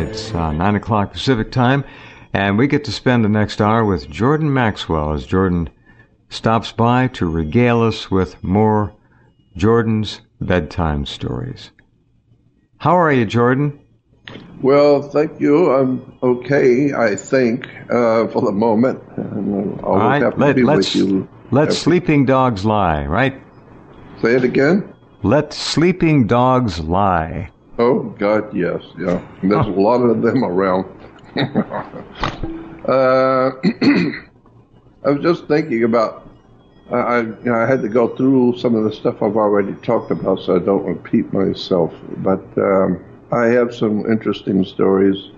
It's 9 o'clock Pacific time, and we get to spend the next hour with Jordan Maxwell as Jordan stops by to regale us with more Jordan's bedtime stories. How are you, Jordan? Well, thank you. I'm okay, I think, for the moment. And I'll always have to be with you. Let sleeping dogs lie, right? Say it again? Let sleeping dogs lie. Oh, God, yes. Yeah. There's a lot of them around. I was just thinking about, I had to go through some of the stuff I've already talked about so I don't repeat myself. But I have some interesting stories.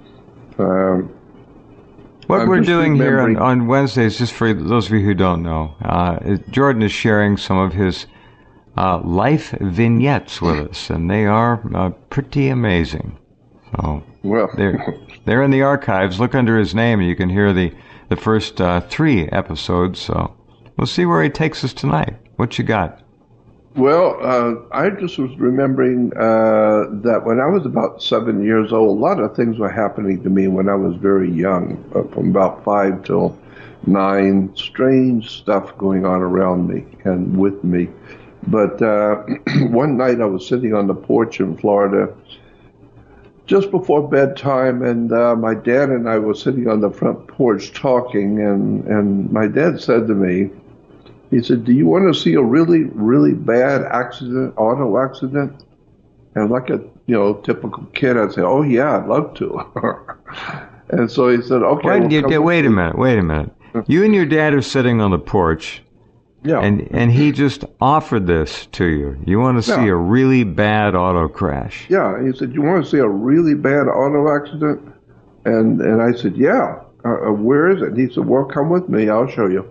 What we're doing here on Wednesdays, just for those of you who don't know, Jordan is sharing some of his life vignettes with us, and they are pretty amazing. So they're in the archives. Look under his name, and you can hear the first 3 episodes. So we'll see where he takes us tonight. What you got? Well, I just was remembering that when I was about 7 years old, a lot of things were happening to me when I was very young, from about 5 till 9. Strange stuff going on around me and with me. But one night I was sitting on the porch in Florida just before bedtime, and my dad and I were sitting on the front porch talking, and my dad said to me, he said, "Do you want to see a really, really bad auto accident?" And like a typical kid, I'd say, "Oh yeah, I'd love to." And so he said, "Okay." Wait a minute. You and your dad are sitting on the porch. Yeah. And he just offered this to you. You want to see a really bad auto crash? Yeah. He said, "You want to see a really bad auto accident?" And I said, "Yeah. Where is it?" And he said, "Well, come with me. I'll show you."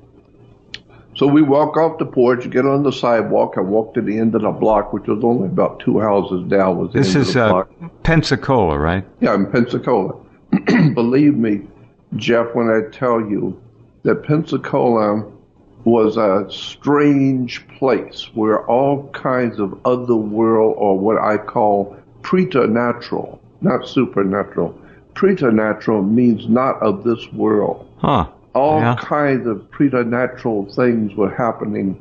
So we walk off the porch, get on the sidewalk, and walk to the end of the block, which was only about 2 houses down. This is Pensacola, right? Yeah, in Pensacola. Believe me, Jeff, when I tell you that Pensacola was a strange place where all kinds of otherworld, or what I call preternatural, not supernatural. Preternatural means not of this world. Huh. All kinds of preternatural things were happening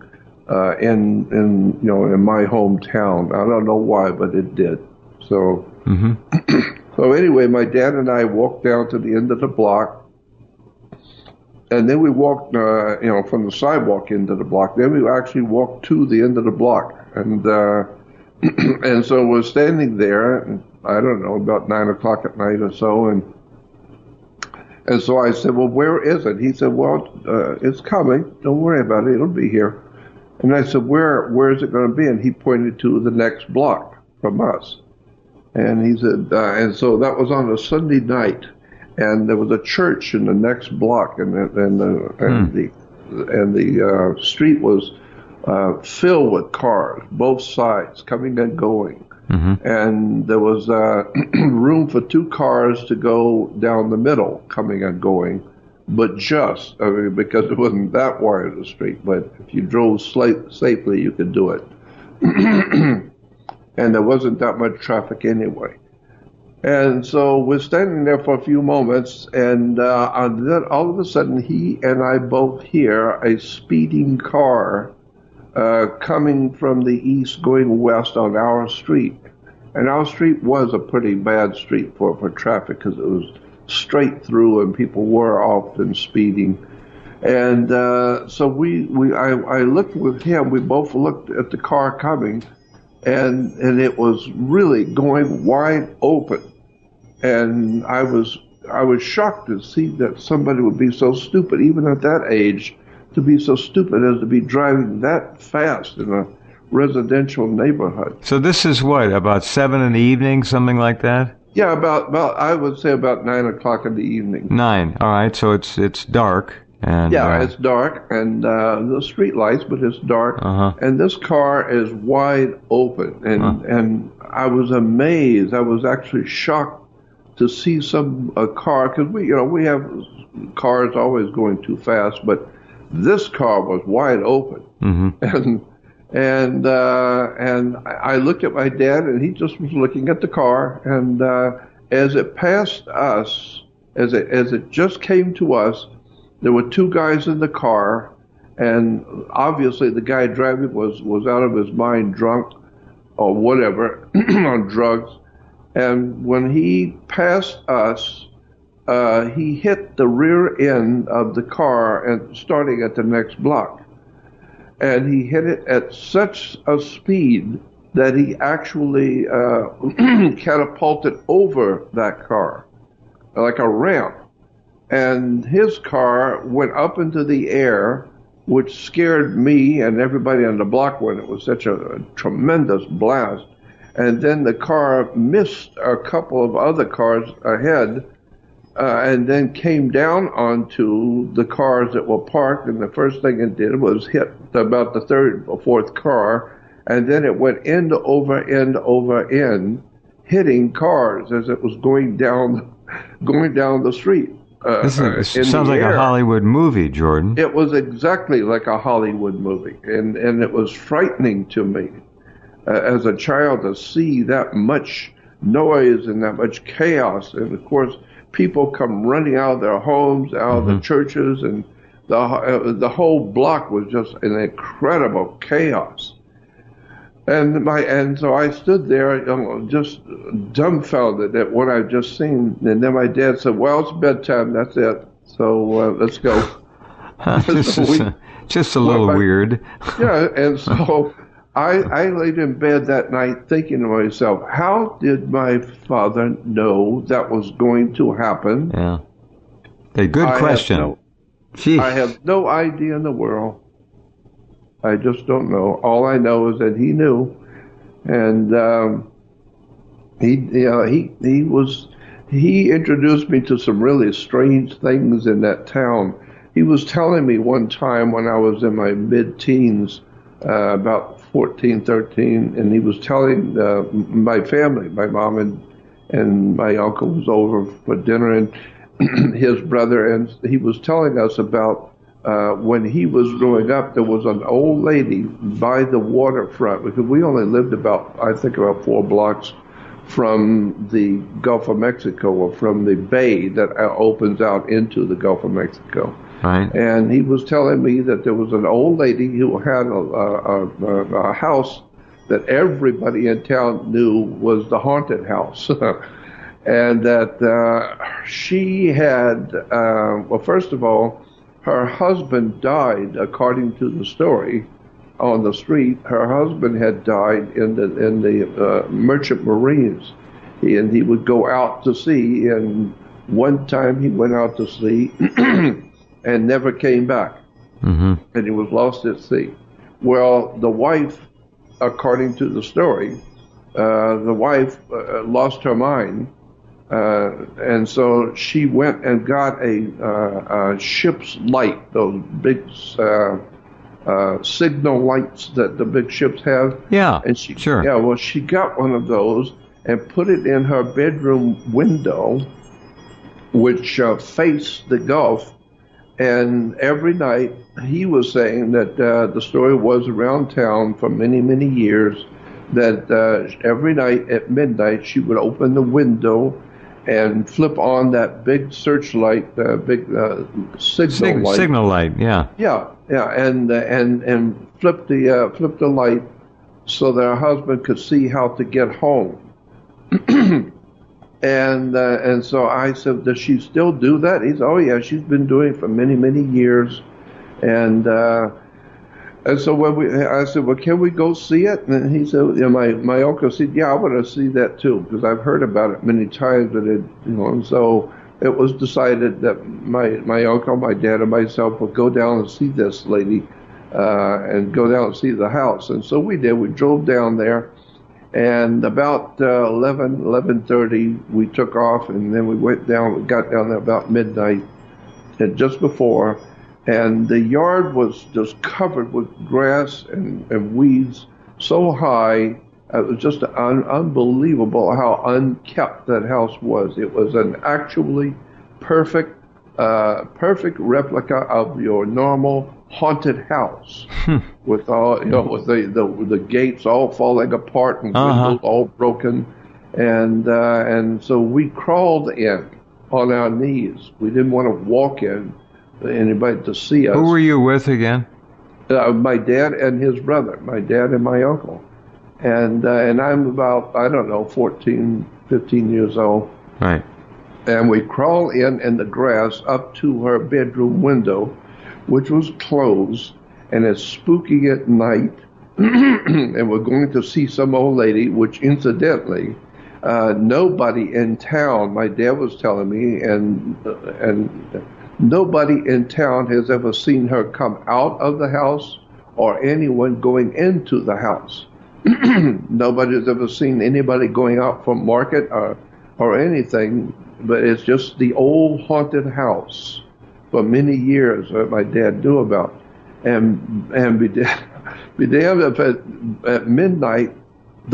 in my hometown. I don't know why, but it did. So, So anyway, my dad and I walked down to the end of the block. And then we walked, from the sidewalk into the block. Then we actually walked to the end of the block. And and so we're standing there, I don't know, about 9 o'clock at night or so. And so I said, "Well, where is it?" He said, "Well, it's coming. Don't worry about it. It'll be here." And I said, where is it going to be? And he pointed to the next block from us. And he said, and so that was on a Sunday night. And there was a church in the next block, and the street was filled with cars, both sides, coming and going. And there was room for 2 cars to go down the middle, coming and going, but because it wasn't that wide of a street. But if you drove safely, you could do it. And there wasn't that much traffic anyway. And so we're standing there for a few moments, and then all of a sudden, he and I both hear a speeding car coming from the east going west on our street. And our street was a pretty bad street for traffic because it was straight through and people were often speeding. And so I looked with him. We both looked at the car coming, and it was really going wide open. And I was shocked to see that somebody would be so stupid, even at that age, to be so stupid as to be driving that fast in a residential neighborhood. So this is what, about 7 in the evening, something like that? Yeah, about I would say about 9 o'clock in the evening. 9. All right. So it's dark. And it's dark, and the street lights, but it's dark. And this car is wide open, and I was amazed. I was actually shocked to see a car, because we have cars always going too fast, but this car was wide open. And I looked at my dad, and he just was looking at the car, as it passed us, as it just came to us, there were two guys in the car, and obviously the guy driving was out of his mind, drunk or whatever, on drugs. And when he passed us, he hit the rear end of the car and starting at the next block. And he hit it at such a speed that he actually catapulted over that car, like a ramp. And his car went up into the air, which scared me and everybody on the block when it was such a tremendous blast. And then the car missed a couple of other cars ahead, and then came down onto the cars that were parked. And the first thing it did was hit about the third or fourth car, and then it went end over end, hitting cars as it was going down the street. It sounds like a Hollywood movie, Jordan. It was exactly like a Hollywood movie, and it was frightening to me as a child to see that much noise and that much chaos. And of course, people come running out of their homes, out of the churches, and the whole block was just an incredible chaos. And so I stood there, just dumbfounded at what I'd just seen. And then my dad said, "Well, it's bedtime. That's it. So let's go." Just a little weird. Yeah, and so I laid in bed that night thinking to myself, how did my father know that was going to happen? Yeah. A good question. I have no idea in the world. I just don't know. All I know is that he knew, and he introduced me to some really strange things in that town. He was telling me one time when I was in my mid-teens, about 14, 13, and he was telling my family, my mom and my uncle was over for dinner, and his brother, and he was telling us about when he was growing up, there was an old lady by the waterfront, because we only lived about 4 blocks from the Gulf of Mexico, or from the bay that opens out into the Gulf of Mexico. Right. And he was telling me that there was an old lady who had a house that everybody in town knew was the haunted house. And that she had, well, first of all, her husband died, according to the story, on the street. Her husband had died in the merchant marines, and he would go out to sea. And one time he went out to sea and never came back, and he was lost at sea. Well, the wife, according to the story, lost her mind. And so she went and got a ship's light, those big signal lights that the big ships have. Yeah, and she, sure. Yeah, well, she got one of those and put it in her bedroom window, which faced the Gulf. And every night, he was saying that the story was around town for many, many years, that every night at midnight she would open the window and flip on that big searchlight, big signal light. Signal light, yeah. Yeah, and flip the light so that her husband could see how to get home. And so I said, does she still do that? He said, oh yeah, she's been doing it for many, many years. And so I said, well, can we go see it? And he said, my uncle said, yeah, I want to see that too, because I've heard about it many times. And so it was decided that my uncle, my dad, and myself would go down and see this lady, and go down and see the house. And so we did. We drove down there, and about 11:30, we took off, and then we went down. We got down there about midnight, and just before. And the yard was just covered with grass and weeds so high. It was just unbelievable how unkept that house was. It was an actually perfect replica of your normal haunted house, with all with the gates all falling apart and windows all broken. and so we crawled in on our knees. We didn't want to walk in, anybody to see us. Who were you with again? My dad and his brother, my dad and my uncle. And I'm about, I don't know, 14, 15 years old. Right. And we crawl in the grass up to her bedroom window, which was closed, and it's spooky at night. And we're going to see some old lady, which incidentally, nobody in town, my dad was telling me, and nobody in town has ever seen her come out of the house or anyone going into the house. Nobody's ever seen anybody going out from market or anything, but it's just the old haunted house for many years that my dad knew about. And at midnight, the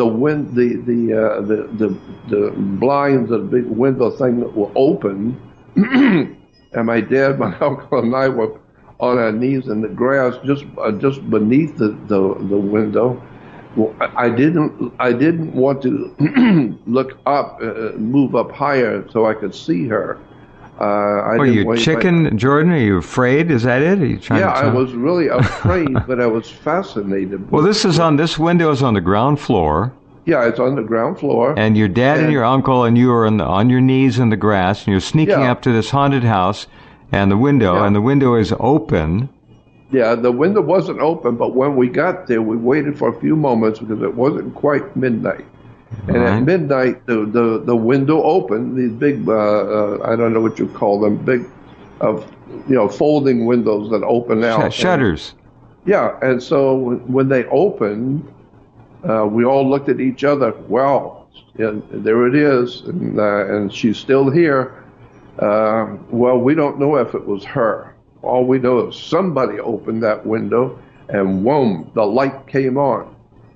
blinds of the big window thing were open, and my dad, my uncle, and I were on our knees in the grass, just beneath the window. Well, I didn't want to look up, move up higher so I could see her. Are you chicken, Jordan? Are you afraid? Is that it? Are you trying to I was really afraid, but I was fascinated. Well, this window is on the ground floor. Yeah, it's on the ground floor. And your dad and your uncle and you are on your knees in the grass, and you're sneaking up to this haunted house, and the window is open. Yeah, the window wasn't open, but when we got there, we waited for a few moments because it wasn't quite midnight. And at midnight, the window opened. These big, I don't know what you call them, big, folding windows that open out. Shutters. Yeah, and so when they opened, we all looked at each other. Well, and there it is, and she's still here. Well, we don't know if it was her. All we know is somebody opened that window, and whoom, the light came on.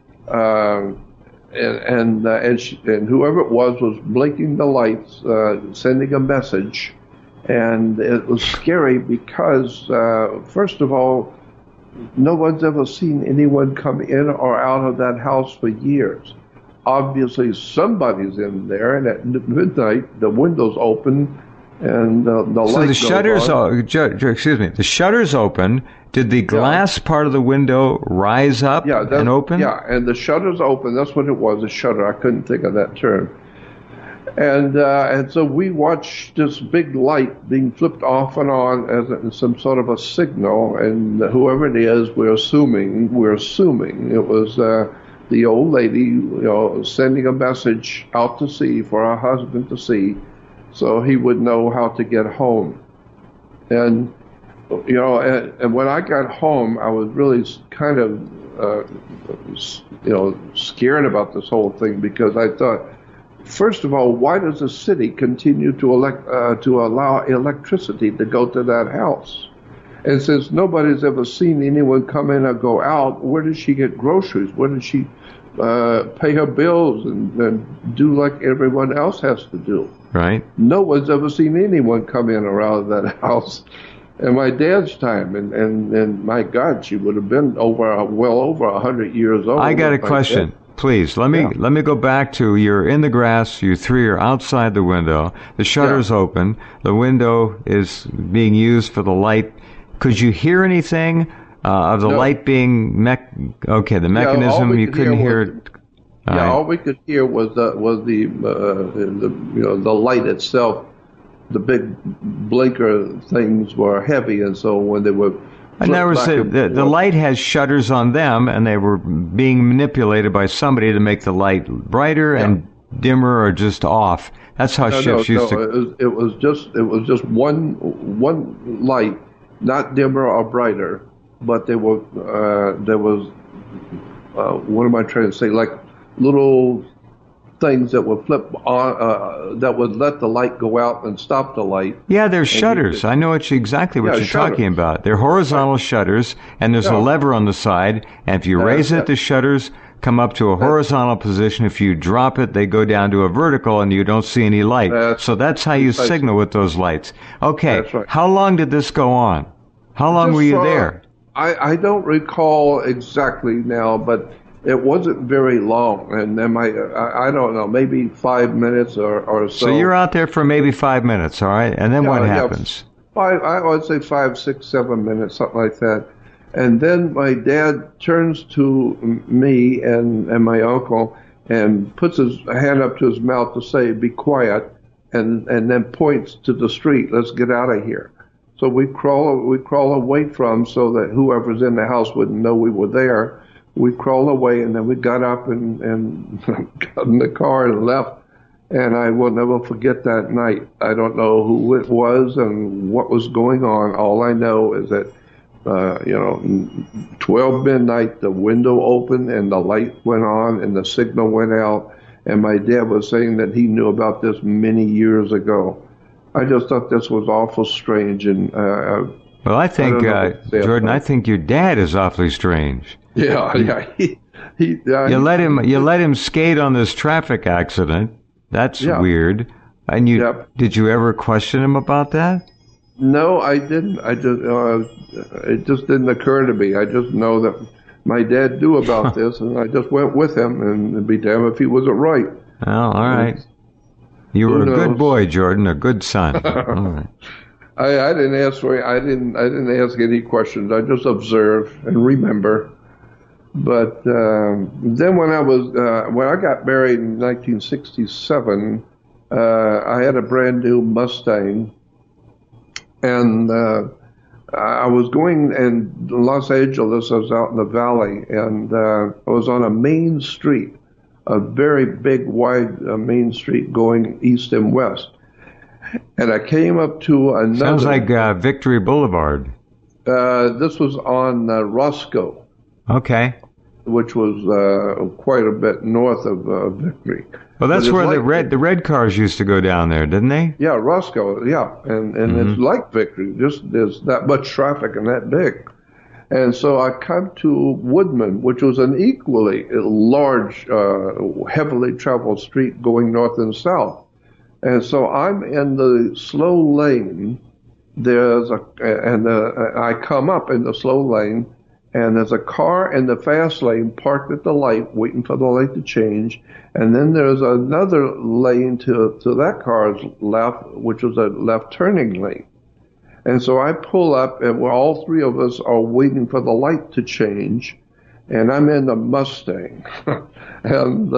And whoever it was blinking the lights, sending a message. And it was scary because, first of all, no one's ever seen anyone come in or out of that house for years. Obviously, somebody's in there, and at midnight, the windows open, and the light. So the shutters, the shutters open. Did the glass part of the window rise up and open? Yeah, and the shutters open. That's what it was, a shutter. I couldn't think of that term. And so we watched this big light being flipped off and on as some sort of a signal. And whoever it is, we're assuming it was the old lady, sending a message out to sea for her husband to see, so he would know how to get home. And and when I got home, I was really kind of, scared about this whole thing, because I thought, first of all, why does the city continue to allow electricity to go to that house? And since nobody's ever seen anyone come in or go out, where does she get groceries? Where does she pay her bills and do like everyone else has to do? Right. No one's ever seen anyone come in or out of that house. In my dad's time, and my God, she would have been well over 100 years old. I got a question. Please, let me go back to, you're in the grass, you three are outside the window, the shutter's open, the window is being used for the light. Could you hear anything of the light being the mechanism? You couldn't hear it. All we could hear was the light itself. The big blinker things were heavy, and so when they were... And there was the light has shutters on them, and they were being manipulated by somebody to make the light brighter and dimmer or just off. That's how ships used to... It was just one light, not dimmer or brighter, but there was what am I trying to say? Like little things that would flip on, that would let the light go out and stop the light. Yeah, there's shutters. I know exactly what you're talking about. They're horizontal shutters, and there's a lever on the side, and if you raise it, the shutters come up to a horizontal position. If you drop it, they go down to a vertical, and you don't see any light. So that's how you signal with those lights. Okay, how long did this go on? How long were you there? I don't recall exactly now, but It wasn't very long, and then I don't know, maybe 5 minutes or so. So you're out there for maybe 5 minutes, all right? And then what happens? I would say 5, 6, 7 minutes, something like that. And then my dad turns to me and my uncle and puts his hand up to his mouth to say, "Be quiet," and then points to the street. "Let's get out of here." So we crawl away from, so that whoever's in the house wouldn't know we were there. We crawled away, and then we got up and got in the car and left. And I will never forget that night. I don't know who it was and what was going on. All I know is that, 12 midnight, the window opened and the light went on and the signal went out. And my dad was saying that he knew about this many years ago. I just thought this was awful strange. And well, I think, Jordan, I think your dad is awfully strange. Yeah. You let him skate on this traffic accident. That's weird. And did you ever question him about that? No, I didn't. It just didn't occur to me. I just know that my dad knew about this, and I just went with him, and it'd be damned if he wasn't right. Oh, all right. You were a good boy, Jordan, a good son. All right. I didn't ask any questions. I just observe and remember. But then when I got married in 1967, I had a brand new Mustang, and I was going in Los Angeles. I was out in the valley, and I was on a main street, a very big, wide main street going east and west. And I came up to another. Sounds like Victory Boulevard. This was on Roscoe. Okay. Which was quite a bit north of Victory. Well, that's where the red cars used to go down there, didn't they? Yeah, Roscoe. Yeah, and it's like Victory. Just there's that much traffic and that big. And so I come to Woodman, which was an equally large, heavily traveled street going north and south. And so I'm in the slow lane. I come up in the slow lane, and there's a car in the fast lane parked at the light, waiting for the light to change. And then there's another lane to that car's left, which is a left turning lane. And so I pull up, and all three of us are waiting for the light to change. And I'm in the Mustang. and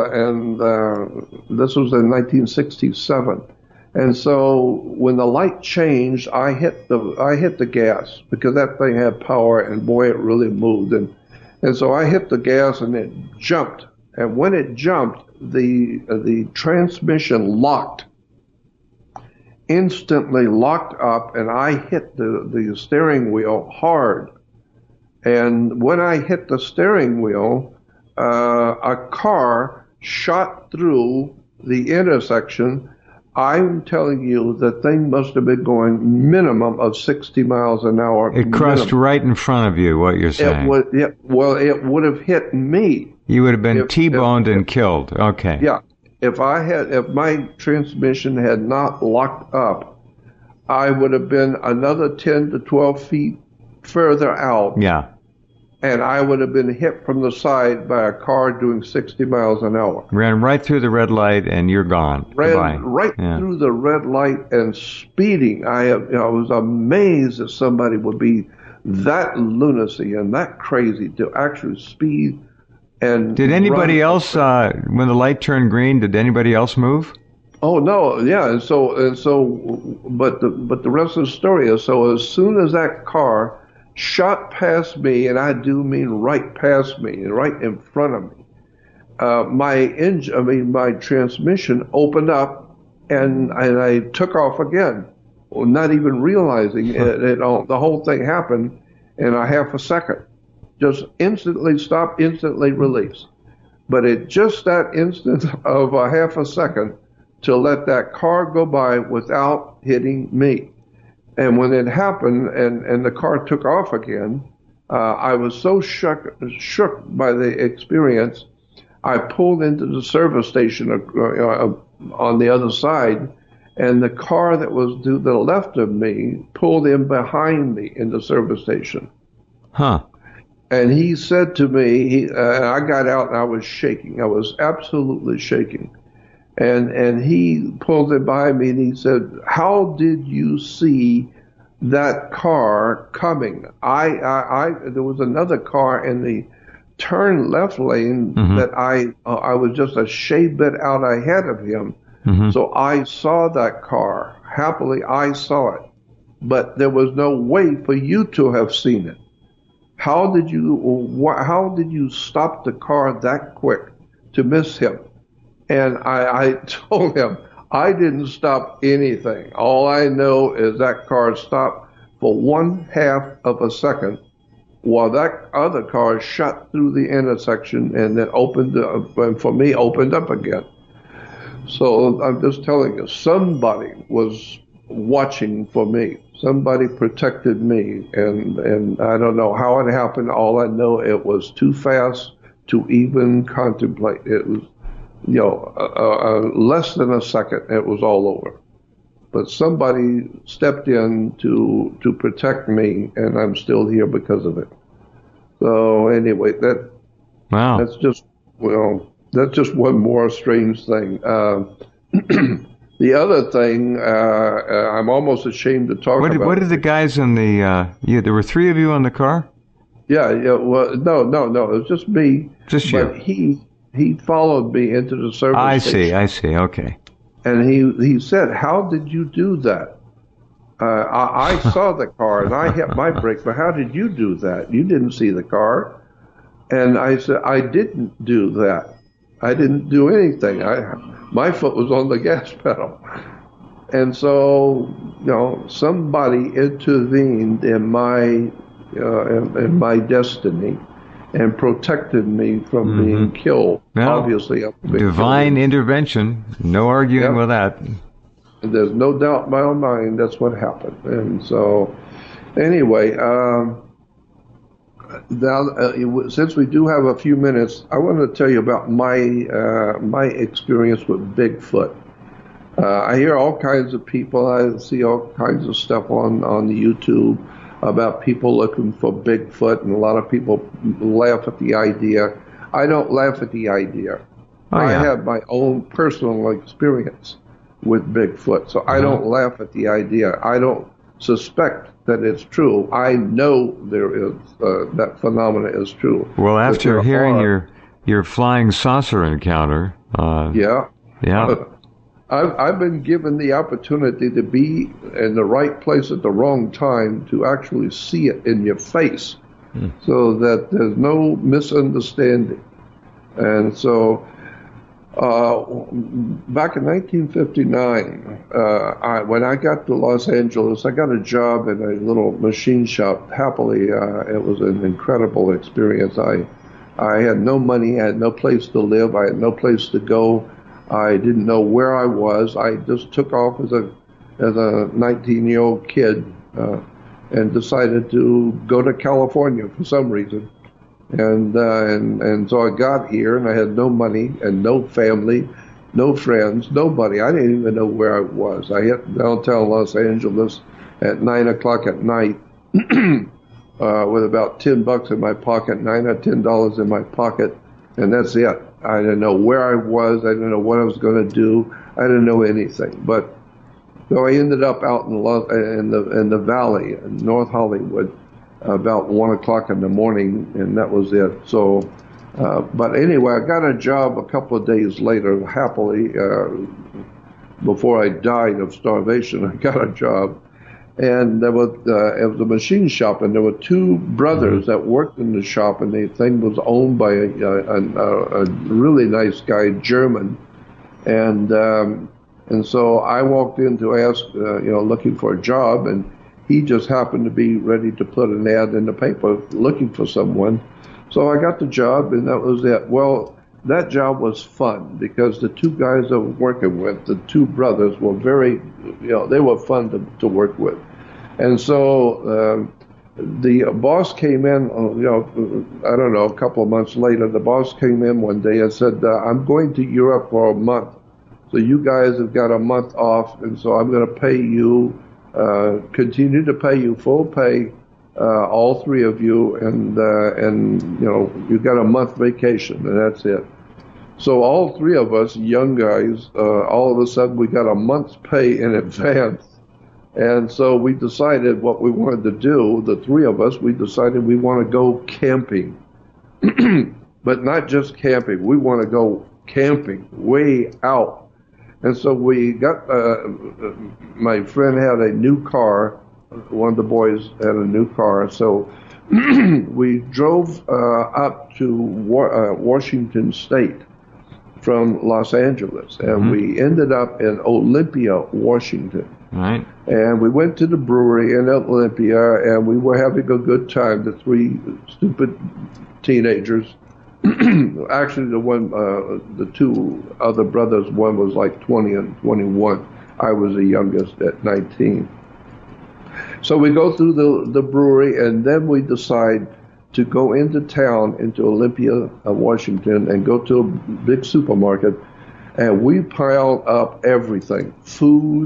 this was in 1967. And so when the light changed, I hit the gas, because that thing had power, and boy, it really moved. And so I hit the gas, and it jumped. And when it jumped, the transmission locked, instantly locked up, and I hit the steering wheel hard. And when I hit the steering wheel, a car shot through the intersection. I'm telling you, the thing must have been going minimum of 60 miles an hour. It crushed right in front of you, what you're saying. It would have hit me. You would have been T-boned and killed. Okay. Yeah. If my transmission had not locked up, I would have been another 10 to 12 feet further out. Yeah. And I would have been hit from the side by a car doing 60 miles an hour. Ran right through the red light, and you're gone. Ran right through the red light and speeding. I was amazed that somebody would be that lunacy and that crazy to actually speed. And did anybody else, when the light turned green, did anybody else move? Oh no, yeah, and so, but the rest of the story is, so as soon as that car shot past me, and I do mean right past me, right in front of me, my transmission opened up, and I took off again, not even realizing it. The whole thing happened in a half a second. Just instantly stop, instantly release. But it just that instant of a half a second to let that car go by without hitting me. And when it happened and the car took off again, I was so shook by the experience, I pulled into the service station on the other side, and the car that was to the left of me pulled in behind me in the service station. Huh. And he said to me, I got out and I was shaking. I was absolutely shaking. And he pulled it by me and he said, "How did you see that car coming?" There was another car in the turn left lane that I was just a shade bit out ahead of him. So I saw that car. Happily, I saw it. But there was no way for you to have seen it. How did you stop the car that quick to miss him? And I told him, I didn't stop anything. All I know is that car stopped for 1/2 of a second while that other car shot through the intersection and then opened up again. So I'm just telling you, somebody was watching for me. Somebody protected me, and I don't know how it happened. All I know, it was too fast to even contemplate. It was, less than a second, it was all over. But somebody stepped in to protect me, and I'm still here because of it. So anyway, that's just one more strange thing. The other thing, I'm almost ashamed to talk about. What did the guys in the? There were 3 of you on the car. Yeah. Well, no. It was just me. Just you. But he followed me into the service station. I see. Okay. And he said, "How did you do that?" I saw the car and I hit my brake, but how did you do that? You didn't see the car. And I said, "I didn't do that. I didn't do anything. My foot was on the gas pedal." And so, somebody intervened in my destiny and protected me from being killed. Well, obviously, divine intervention. No arguing with that. There's no doubt in my own mind that's what happened. And so, anyway, since we do have a few minutes, I want to tell you about my experience with Bigfoot. I hear all kinds of people. I see all kinds of stuff on the YouTube about people looking for Bigfoot, and a lot of people laugh at the idea. I don't laugh at the idea. I have my own personal experience with Bigfoot, so I don't laugh at the idea. I don't suspect that it's true. I know there is that phenomena is true. Well, after hearing your flying saucer encounter, I've been given the opportunity to be in the right place at the wrong time to actually see it in your face, so that there's no misunderstanding. And so, back in 1959, when I got to Los Angeles, I got a job in a little machine shop. Happily, it was an incredible experience. I had no money, I had no place to live, I had no place to go. I didn't know where I was. I just took off as a 19-year-old kid and decided to go to California for some reason. And so I got here, and I had no money and no family, no friends, nobody. I didn't even know where I was. I hit downtown Los Angeles at 9 o'clock at night with about $10 in my pocket, $9 or $10 in my pocket, and that's it. I didn't know where I was. I didn't know what I was going to do. I didn't know anything. But so I ended up out in the valley in North Hollywood about 1 o'clock in the morning, and that was it. So, but anyway, I got a job a couple of days later, happily, before I died of starvation. I got a job, and it was a machine shop, and there were 2 brothers that worked in the shop, and the thing was owned by a really nice guy, German, and so I walked in to ask, looking for a job, and he just happened to be ready to put an ad in the paper looking for someone. So I got the job, and that was it. Well, that job was fun because the 2 guys I was working with, the 2 brothers, were very, they were fun to work with. And so the boss came in, I don't know, a couple of months later, the boss came in one day and said, "I'm going to Europe for a month. So you guys have got a month off, and so I'm going to pay you, continue to pay you full pay all three of you, and you got a month vacation, and that's it. So all three of us, young guys, all of a sudden we got a month's pay in advance. And so we decided what we wanted to do, the three of us, we decided we want to go camping. But not just camping, we want to go camping way out. And so we got, my friend had a new car, one of the boys had a new car, so we drove up to Washington State from Los Angeles, and we ended up in Olympia, Washington. Right. And we went to the brewery in Olympia, and we were having a good time, the three stupid teenagers. Actually, the two other brothers, one was like 20 and 21. I was the youngest at 19. So we go through the brewery, and then we decide to go into town, into Olympia, Washington, and go to a big supermarket. And we piled up everything: food,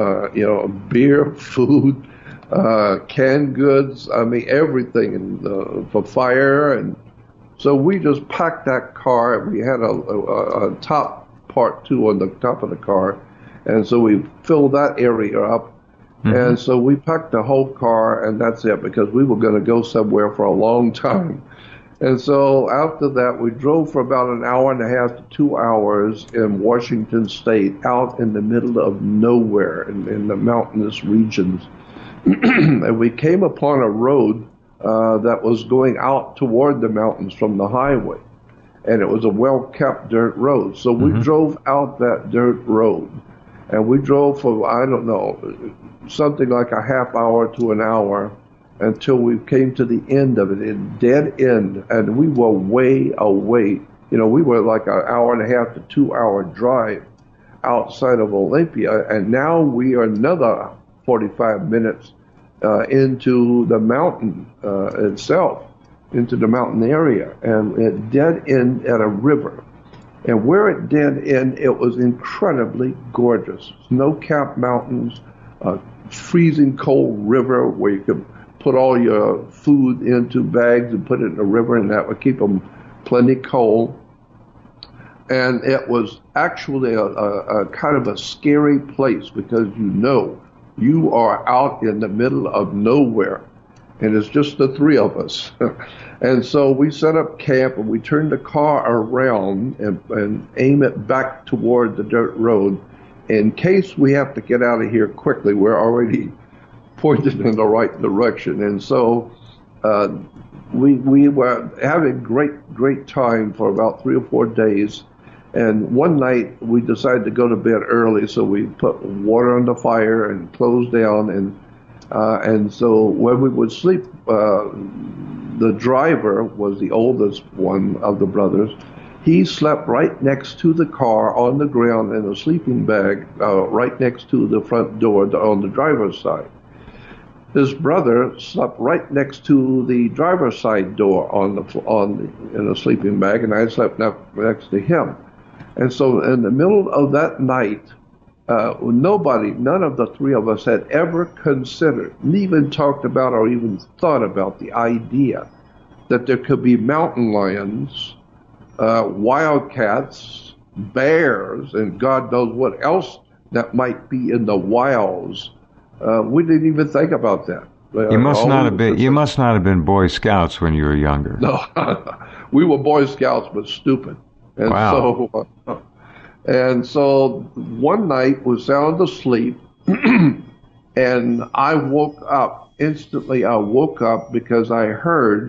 beer, food, canned goods. I mean, everything for fire. And so we just packed that car. We had a top part too on the top of the car, and so we filled that area up. And so we packed the whole car, and that's it, because we were going to go somewhere for a long time. And so after that, we drove for about an hour and a half to 2 hours in Washington State, out in the middle of nowhere in the mountainous regions. And we came upon a road that was going out toward the mountains from the highway. And it was a well-kept dirt road. So we drove out that dirt road. And we drove for, I don't know, something like a half hour to an hour until we came to the end of it, a dead end, and we were way away. We were like an hour and a half to 2 hour drive outside of Olympia, and now we are another 45 minutes into the mountain itself, into the mountain area, and it dead end at a river. And where it dead end, it was incredibly gorgeous. Snow-capped mountains, a freezing cold river where you could put all your food into bags and put it in the river, and that would keep them plenty cold. And it was actually a kind of a scary place, because you are out in the middle of nowhere, and it's just the three of us. And so we set up camp, and we turned the car around and aim it back toward the dirt road in case we have to get out of here quickly. We're already pointed in the right direction. And so we were having great time for about 3 or 4 days. And one night we decided to go to bed early, so we put water on the fire and closed down. And so when we would sleep, the driver was the oldest one of the brothers. He slept right next to the car on the ground in a sleeping bag, right next to the front door on the driver's side. His brother slept right next to the driver's side door in a sleeping bag, and I slept next to him. And so in the middle of that night, none of the three of us had ever considered, even talked about, or even thought about the idea that there could be mountain lions, wildcats, bears, and God knows what else that might be in the wilds. We didn't even think about that. You must not have been Boy Scouts when you were younger. No, we were Boy Scouts, but stupid. And wow. So one night was sound asleep, and I woke up instantly. I woke up because I heard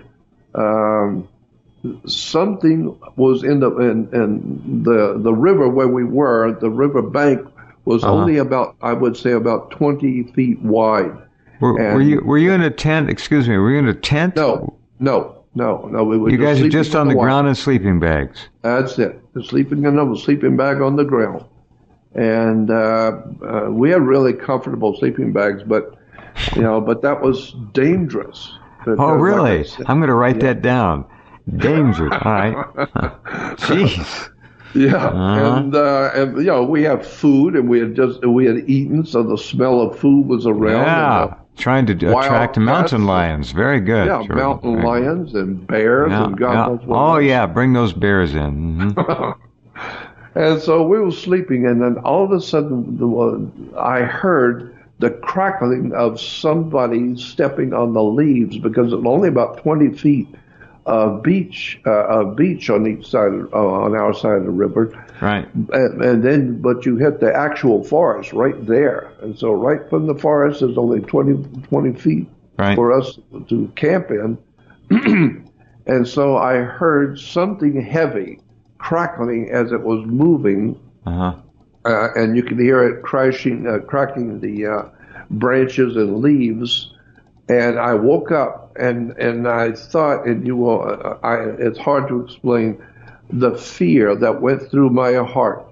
something was in the river where we were. The river bank was only about, I would say, about 20 feet wide. Were you in a tent? Excuse me. Were you in a tent? No. You guys are just on the ground in sleeping bags. That's it. Sleeping in a sleeping bag on the ground. And we had really comfortable sleeping bags, but that was dangerous. Oh, really? I'm going to write that down. Dangerous. All right. Jeez. Yeah, and we have food, and we had eaten, so the smell of food was around. Yeah. Trying to attract mountain lions. Very good. Yeah, Jordan. Mountain lions and bears and God knows what. Oh, yeah, bring those bears in. Mm-hmm. And so we were sleeping, and then all of a sudden I heard the crackling of somebody stepping on the leaves, because it's only about 20 feet of beach on each side, on our side of the river. Right. And then, but you hit the actual forest right there. And so right from the forest is only 20 feet for us to camp in. And so I heard something heavy crackling as it was moving. And you could hear it cracking the branches and leaves. And I woke up and I thought, and you will, it's hard to explain the fear that went through my heart.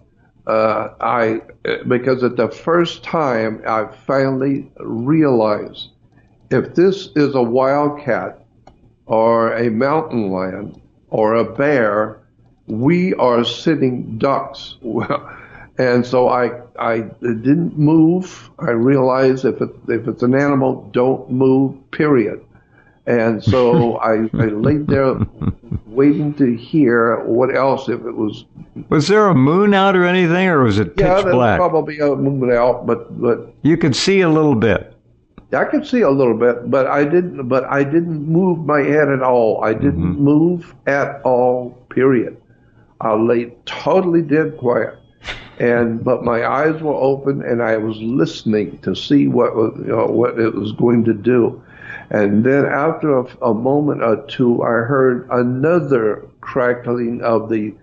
Because at the first time I finally realized, if this is a wildcat or a mountain lion or a bear, we are sitting ducks. And so I didn't move. I realized if it's an animal, don't move, period. And so I laid there waiting to hear what else, if it was. Was there a moon out or anything, or was it pitch black? Yeah, there was probably a moon out, but you could see a little bit. I could see a little bit, but I didn't move my head at all. I didn't move at all, period. I lay totally dead quiet. But my eyes were open, and I was listening to see what it was going to do. And then after a moment or two, I heard another crackling of the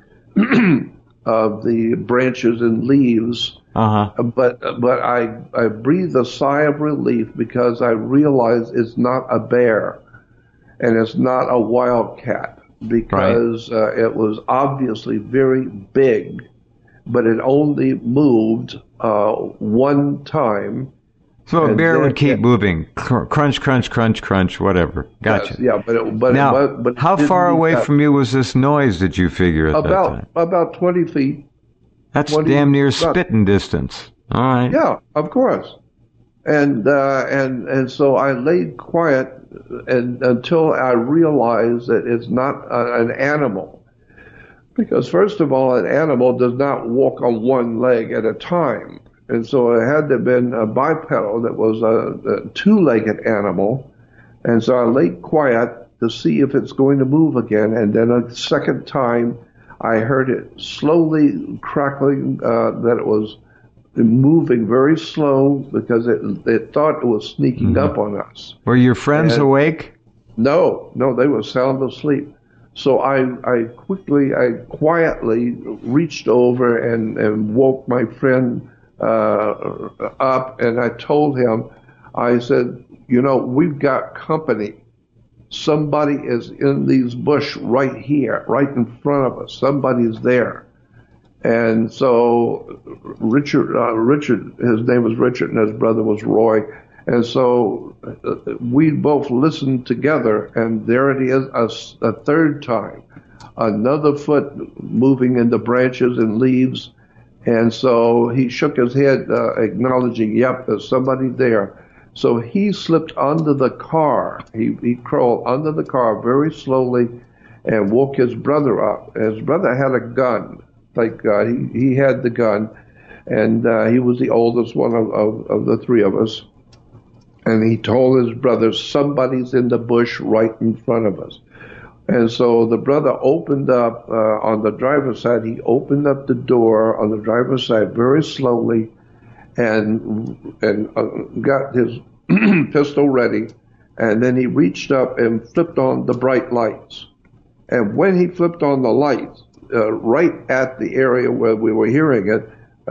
of the branches and leaves. But I breathed a sigh of relief, because I realized it's not a bear and it's not a wildcat, because it was obviously very big, but it only moved one time. So a bear would keep moving, crunch, crunch, crunch, crunch, whatever. Gotcha. Yes, yeah, but how far away from you was this noise, did you figure at that time? About 20 feet. That's damn near spitting distance. All right. Yeah, of course. And so I laid quiet until I realized that it's not an animal. Because first of all, an animal does not walk on one leg at a time. And so it had to have been a bipedal that was a two-legged animal. And so I lay quiet to see if it's going to move again. And then a second time, I heard it slowly crackling, that it was moving very slow, because it thought it was sneaking up on us. Were your friends awake? No, they were sound asleep. So I quietly reached over and woke my friend up, and I told him, I said, we've got company. Somebody is in these bush right here, right in front of us. Somebody's there. And so Richard, his name was Richard, and his brother was Roy. And so we both listened together, and there it is a third time. Another foot moving in the branches and leaves. And so he shook his head, acknowledging, yep, there's somebody there. So he slipped under the car. He crawled under the car very slowly and woke his brother up. His brother had a gun. Thank God, he had the gun. And he was the oldest one of the three of us. And he told his brother, somebody's in the bush right in front of us. And so the brother opened up, on the driver's side, he opened up the door on the driver's side very slowly and got his pistol ready. And then he reached up and flipped on the bright lights. And when he flipped on the lights, right at the area where we were hearing it,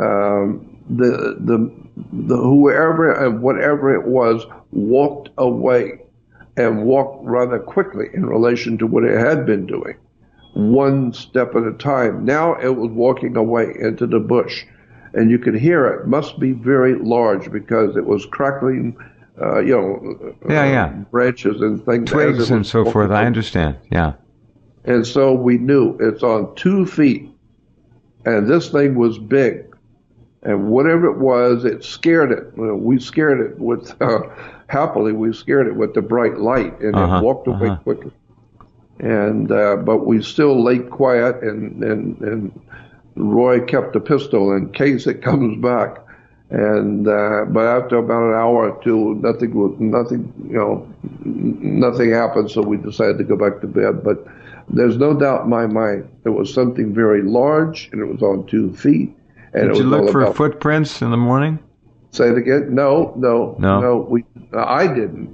the whoever and whatever it was walked away, and walked rather quickly in relation to what it had been doing, one step at a time. Now it was walking away into the bush, and you could hear it. Must be very large, because it was crackling, branches and things. Twigs and so forth, I understand, yeah. And so we knew it's on 2 feet, and this thing was big. And whatever it was, it scared it. We scared it with happily, we scared it with the bright light, and it walked away quickly. And but we still lay quiet, and Roy kept a pistol in case it comes back. And but after about an hour or two, nothing happened. So we decided to go back to bed. But there's no doubt in my mind it was something very large, and it was on 2 feet. And did you look for footprints in the morning? Say it again. No. I didn't.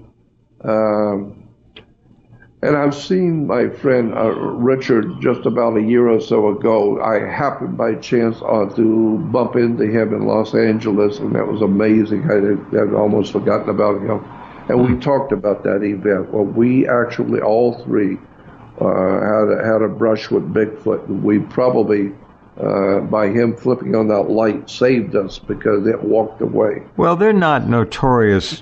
And I've seen my friend Richard just about a year or so ago. I happened by chance to bump into him in Los Angeles, and that was amazing. I'd almost forgotten about him. And we talked about that event. Well, we actually all three had a brush with Bigfoot. We probably, by him flipping on that light, saved us because it walked away. Well, they're not notorious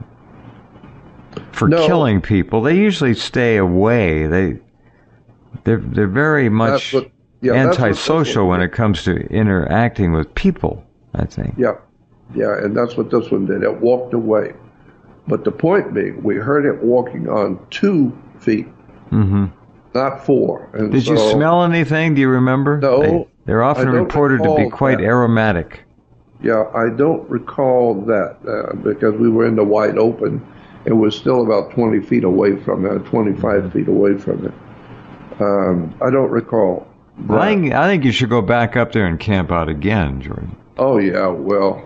for killing people. They usually stay away. They're very much antisocial when it comes to interacting with people, I think. Yeah, and that's what this one did. It walked away. But the point being, we heard it walking on 2 feet, not 4. And did you smell anything? Do you remember? No. They're often reported to be quite aromatic. Yeah, I don't recall that because we were in the wide open. It was still about 20 feet away from it, 25 feet away from it. I don't recall. Well, I think you should go back up there and camp out again, Jordan. Oh, yeah, well,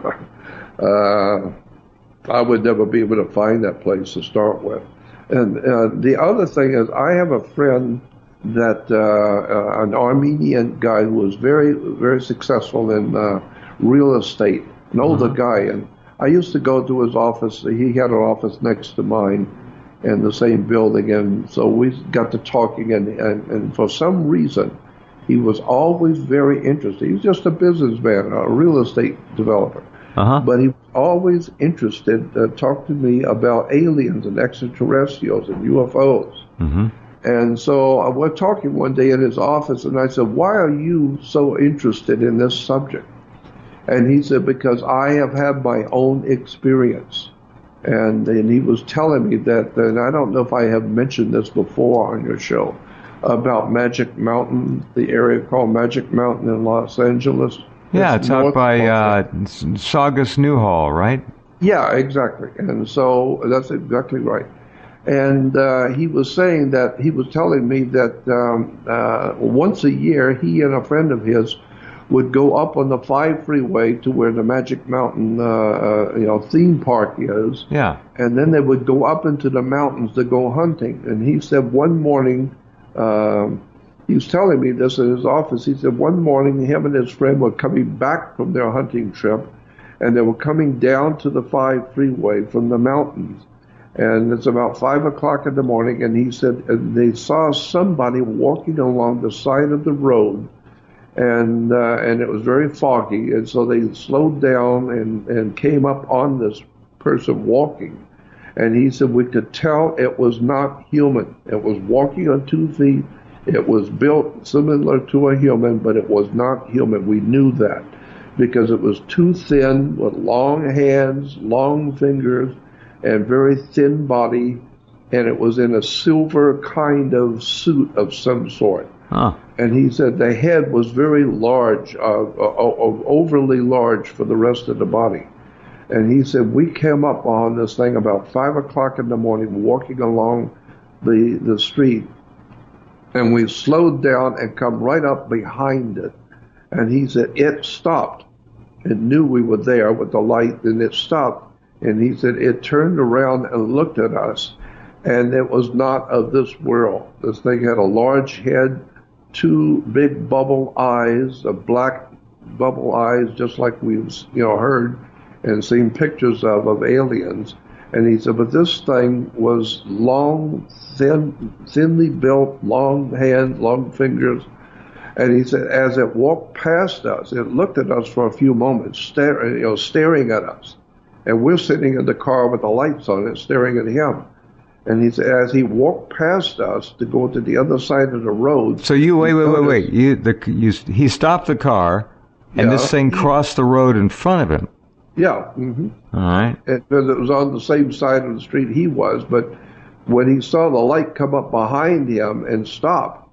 I would never be able to find that place to start with. And the other thing is I have a friend that an Armenian guy who was very, very successful in real estate, an older guy, and I used to go to his office. He had an office next to mine in the same building, and so we got to talking, and for some reason, he was always very interested. He was just a businessman, a real estate developer, but he was always interested to talk to me about aliens and extraterrestrials and UFOs. And so we're talking one day in his office, and I said, "Why are you so interested in this subject?" And he said, "Because I have had my own experience." And he was telling me that, and I don't know if I have mentioned this before on your show, about Magic Mountain, the area called Magic Mountain in Los Angeles. Yeah, it's out by Saugus Newhall, right? Yeah, exactly. And so that's exactly right. And he was saying that, he was telling me that once a year, he and a friend of his would go up on the 5 freeway to where the Magic Mountain, theme park is. Yeah. And then they would go up into the mountains to go hunting. And he said one morning, he was telling me this in his office. He said one morning, him and his friend were coming back from their hunting trip, and they were coming down to the 5 freeway from the mountains. And it's about 5 o'clock in the morning, and he said they saw somebody walking along the side of the road. And it was very foggy, and so they slowed down and came up on this person walking. And he said we could tell it was not human. It was walking on 2 feet. It was built similar to a human, but it was not human. We knew that because it was too thin, with long hands, long fingers, and very thin body, and it was in a silver kind of suit of some sort. And he said the head was very large, overly large for the rest of the body. And he said we came up on this thing about 5 o'clock in the morning, walking along the street, and we slowed down and come right up behind it. And he said it stopped. It knew we were there with the light, and it stopped. And he said it turned around and looked at us, and it was not of this world. This thing had a large head, 2 big bubble eyes, black bubble eyes, just like we've heard and seen pictures of aliens. And he said, but this thing was long, thinly built, long hands, long fingers. And he said, as it walked past us, it looked at us for a few moments, staring at us. And we're sitting in the car with the lights on it, staring at him. And he said, as he walked past us to go to the other side of the road. So you wait. He stopped the car, and this thing crossed the road in front of him. Yeah. Mm-hmm. All right. It was on the same side of the street he was, but when he saw the light come up behind him and stop,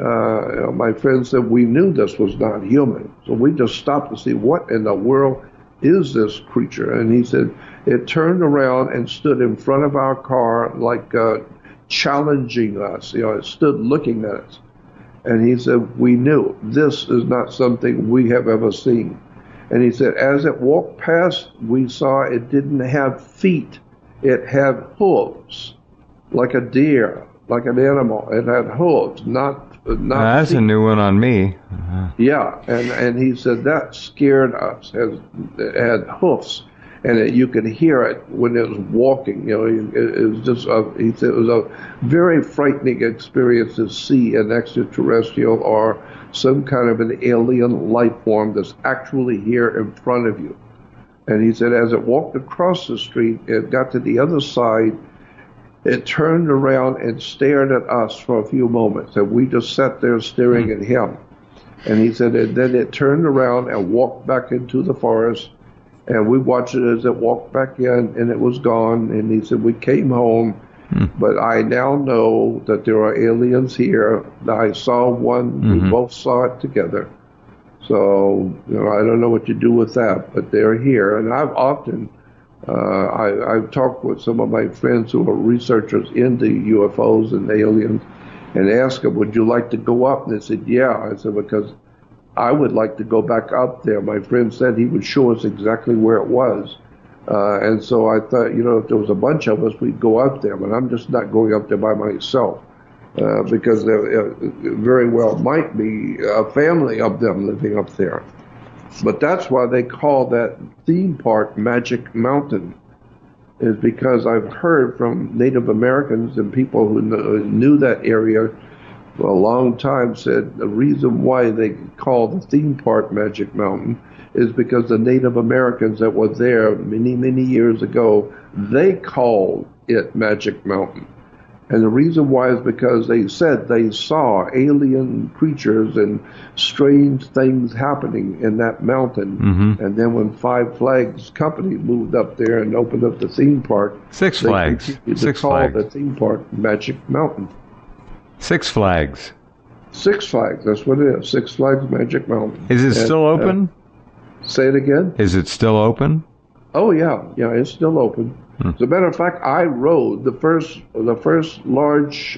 my friend said, we knew this was not human. So we just stopped to see what in the world is this creature. And he said, it turned around and stood in front of our car like challenging us. It stood looking at us. And he said, we knew this is not something we have ever seen. And he said, as it walked past, we saw it didn't have feet. It had hooves, like a deer, like an animal. It had hooves, not that's feet. A new one on me. Uh-huh. Yeah, and he said that scared us. It had hoofs, and you could hear it when it was walking. It was just. He said it was a very frightening experience to see an extraterrestrial or some kind of an alien life form that's actually here in front of you. And he said as it walked across the street, it got to the other side, it turned around and stared at us for a few moments. And we just sat there staring at him. And he said, and then it turned around and walked back into the forest. And we watched it as it walked back in, and it was gone. And he said, we came home. But I now know that there are aliens here. I saw one. We both saw it together. So, I don't know what you do with that, but they're here. And I've often, I've talked with some of my friends who are researchers into UFOs and aliens and asked them, would you like to go up? And they said, yeah. I said, because I would like to go back up there. My friend said he would show us exactly where it was. And so I thought, if there was a bunch of us, we'd go up there. But I'm just not going up there by myself because there very well might be a family of them living up there. But that's why they call that theme park Magic Mountain, is because I've heard from Native Americans and people who knew that area for a long time said the reason why they call the theme park Magic Mountain is because the Native Americans that were there many, many years ago, they called it Magic Mountain. And the reason why is because they said they saw alien creatures and strange things happening in that mountain. And then when Five Flags Company moved up there and opened up the theme park, Six Flags. Six Flags. The theme park Magic Mountain. Six Flags. Six Flags, that's what it is. Six Flags Magic Mountain. Is it still open? Say it again? Is it still open? Oh, yeah. Yeah, it's still open. As a matter of fact, I rode the first large,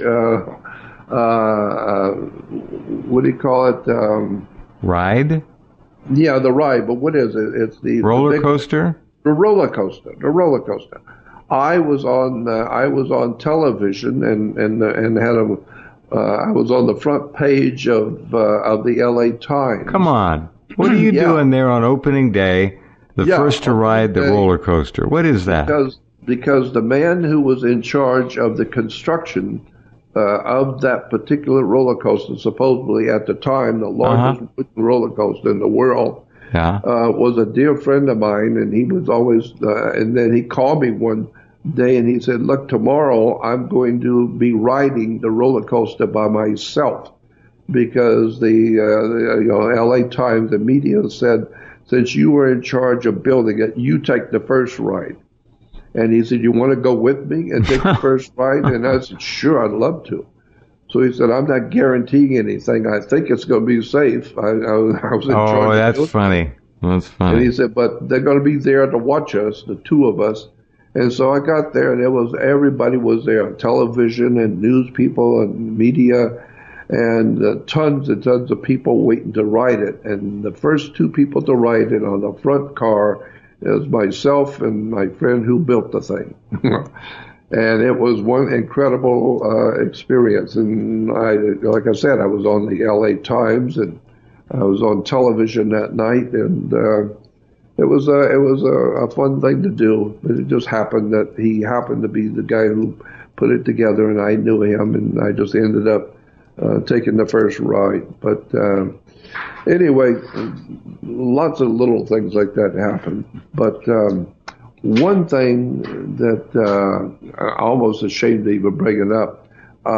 what do you call it? Ride? Yeah, the ride. But what is it? It's the roller coaster. The roller coaster. The roller coaster. I was on television and had a. I was on the front page of the LA Times. Come on. What are you doing there on opening day, the first to ride the roller coaster? What is that? Because the man who was in charge of the construction of that particular roller coaster, supposedly at the time the largest roller coaster in the world, was a dear friend of mine, and he was always. And then he called me one day and he said, "Look, tomorrow I'm going to be riding the roller coaster by myself." Because the LA Times, the media said, since you were in charge of building it, you take the first ride. And he said, you want to go with me and take the first ride? And I said, sure, I'd love to. So he said, I'm not guaranteeing anything. I think it's going to be safe. I was in charge. Oh, that's funny. That's funny. And he said, but they're going to be there to watch us, the two of us. And so I got there, and everybody was there, television and news people and media, and tons and tons of people waiting to ride it. And the first two people to ride it on the front car is myself and my friend who built the thing. And it was one incredible experience. And like I said, I was on the LA Times and I was on television that night, and it was a fun thing to do. But it just happened that he happened to be the guy who put it together, and I knew him, and I just ended up taking the first ride. But anyway, lots of little things like that happen. But one thing that I'm almost ashamed to even bring it up,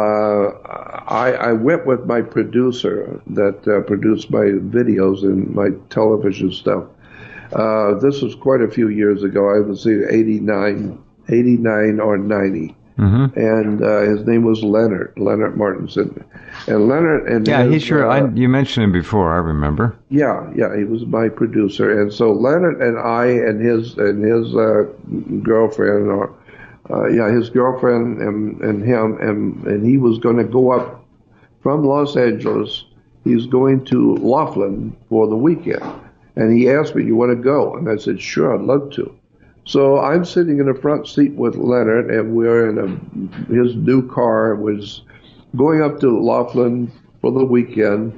I went with my producer that produced my videos and my television stuff. This was quite a few years ago. I was either 89 or 90. Mm-hmm. And his name was Leonard Martinson. And Leonard and you mentioned him before, I remember. Yeah, he was my producer. And so Leonard and I and his girlfriend, his girlfriend and him, and he was going to go up from Los Angeles. He's going to Laughlin for the weekend. And he asked me, "You want to go?" And I said, "Sure, I'd love to." So I'm sitting in the front seat with Leonard, and we're in his new car. Was going up to Laughlin for the weekend.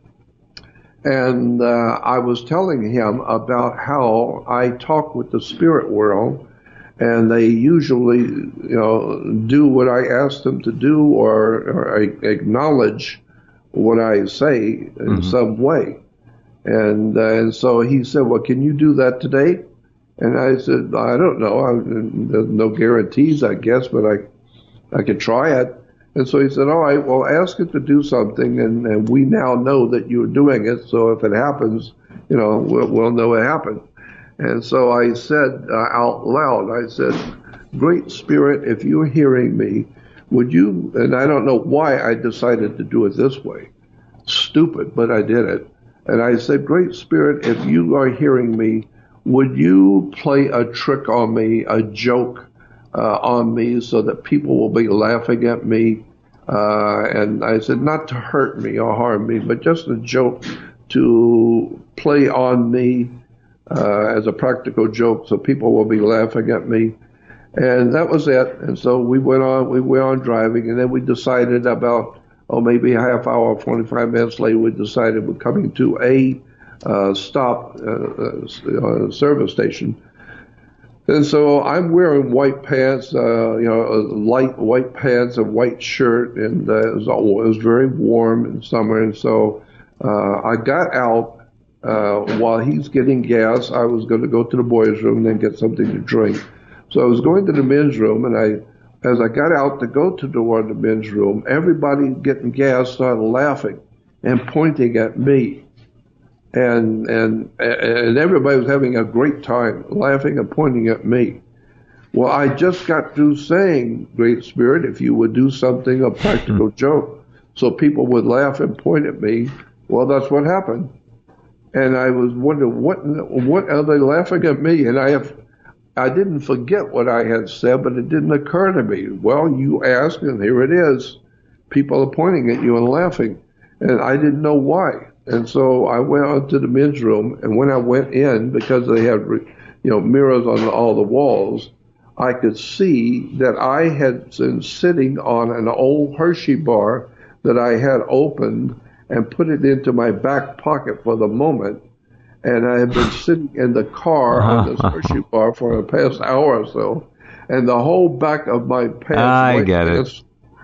And I was telling him about how I talk with the spirit world, and they usually, do what I ask them to do, or acknowledge what I say in some way. And so he said, "Well, can you do that today?" And I said, "I don't know. There's no guarantees, I guess, but I could try it." And so he said, "All right, well, ask it to do something, and we now know that you're doing it. So if it happens, we'll know it happened." And so I said out loud, I said, "Great Spirit, if you're hearing me, would you," and I don't know why I decided to do it this way. Stupid, but I did it. And I said, "Great Spirit, if you are hearing me, would you play a trick on me, a joke on me, so that people will be laughing at me?" And I said, not to hurt me or harm me, but just a joke to play on me as a practical joke, so people will be laughing at me. And that was it. And so we went on driving, and then we decided about, maybe a half hour, 45 minutes later, we decided we're coming to a stop, service station. And so I'm wearing white pants, light white pants, a white shirt, and it was very warm in summer. And so I got out while he's getting gas. I was going to go to the boys' room and then get something to drink. So I was going to the men's room, and as I got out to go to the men's room, everybody getting gas started laughing and pointing at me. And everybody was having a great time, laughing and pointing at me. Well, I just got through saying, "Great Spirit, if you would do something, a practical joke, so people would laugh and point at me." Well, that's what happened. And I was wondering, what are they laughing at me? And I didn't forget what I had said, but it didn't occur to me. Well, you asked, and here it is. People are pointing at you and laughing. And I didn't know why. And so I went out to the men's room, and when I went in, because they had, mirrors on all the walls, I could see that I had been sitting on an old Hershey bar that I had opened and put it into my back pocket for the moment. And I had been sitting in the car on this Hershey bar for the past hour or so, and the whole back of my pants. I get it.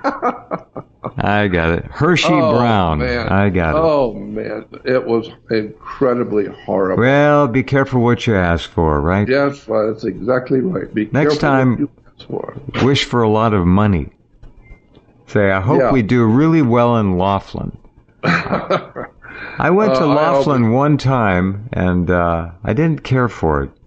I got it. Hershey Brown. Man. I got it. Oh, man. It was incredibly horrible. Well, be careful what you ask for, right? Yes, that's exactly right. Be Next careful time, what you ask for. Wish for a lot of money. Say, I hope we do really well in Laughlin. I went to Laughlin one time, and I didn't care for it.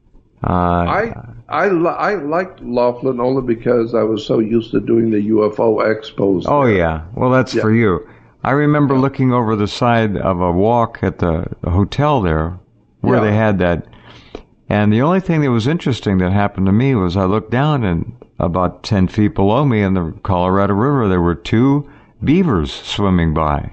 I liked Laughlin only because I was so used to doing the UFO expos. Oh, yeah. Well, that's for you. I remember looking over the side of a walk at the hotel there where they had that. And the only thing that was interesting that happened to me was I looked down, and about 10 feet below me in the Colorado River, there were 2 beavers swimming by.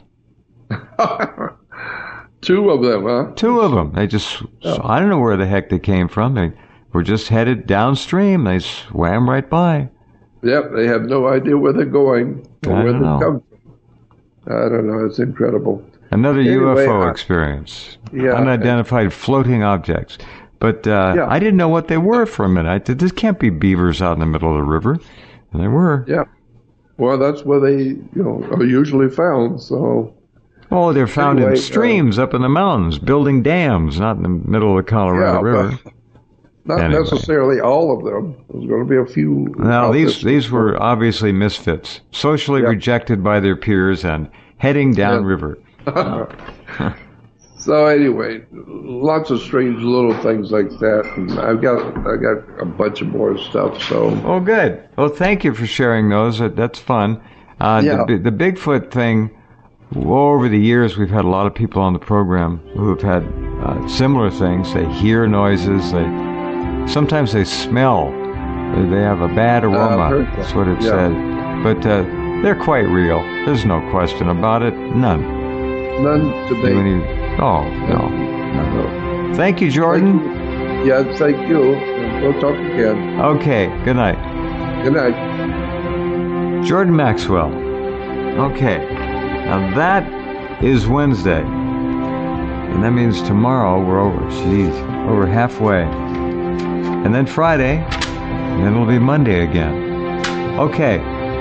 2 of them, huh? 2 of them. They just, I don't know where the heck they came from. They were just headed downstream. They swam right by. Yep, they have no idea where they're going or where they come from. I don't know. It's incredible. Another UFO experience. Yeah, unidentified floating objects. But I didn't know what they were for a minute. I said, this can't be beavers out in the middle of the river. And they were. Yeah. Well, that's where they are usually found, so... Oh, they're found in streams up in the mountains, building dams, not in the middle of the Colorado River. Not necessarily all of them. There's going to be a few. Now, these were obviously misfits, socially rejected by their peers and heading downriver. So anyway, lots of strange little things like that, and I got a bunch of more stuff. So oh, good. Well, thank you for sharing those. That's fun. The Bigfoot thing. Over the years, we've had a lot of people on the program who have had similar things. They hear noises. Sometimes they smell. They have a bad aroma. That's what it said. But they're quite real. There's no question about it. None debate. Oh, no. Thank you, Jordan. Thank you. And we'll talk again. Okay. Good night. Good night. Jordan Maxwell. Okay. Now that is Wednesday. And that means tomorrow we're over halfway. And then Friday, and then it'll be Monday again. Okay.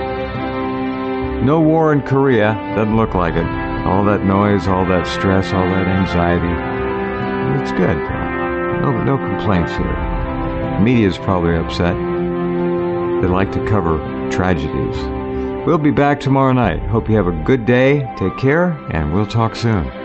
No war in Korea. Doesn't look like it. All that noise, all that stress, all that anxiety. It's good. No complaints here. The media's probably upset. They like to cover tragedies. We'll be back tomorrow night. Hope you have a good day. Take care, and we'll talk soon.